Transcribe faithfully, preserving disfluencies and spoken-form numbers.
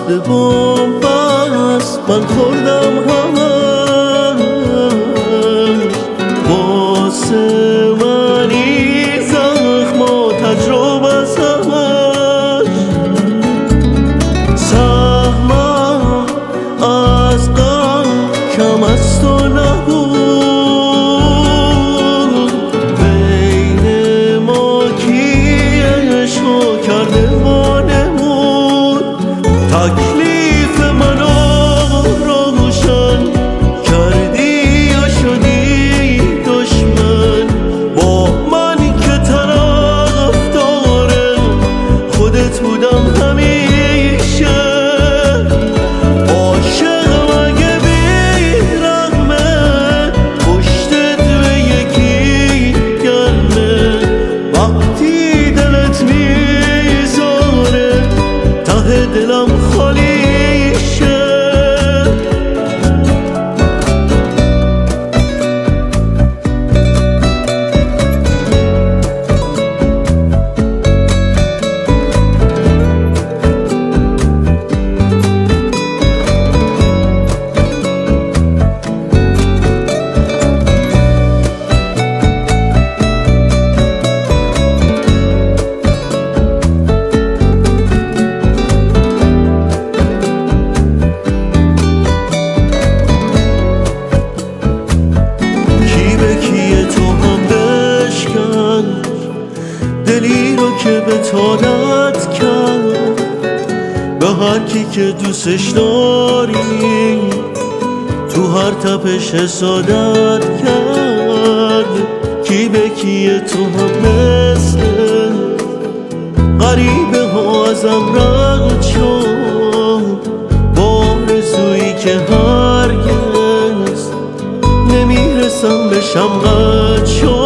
به بن‌بست من خوردم همش واسه منی زخم و تجربه همش سهمم از غم کم از تو نبود بین ما کی عشقو کرده وانمود تکلیف منو روشن کردی یا شدی دشمن با من که طرف داره خودت بودم همیشه عاشق مگه بی‌رحمه پشتت به یکی گرمه وقتی دلت میذاره ته دلم خالی شه دلی رو که به طالت کرد به هر کی که دوستش داری تو هر تپش حسادت کرد کی به کیه تو هم مثل غریبه ها ازم رد شد با آرزویی که هرگز نمیرسم بشم قد شد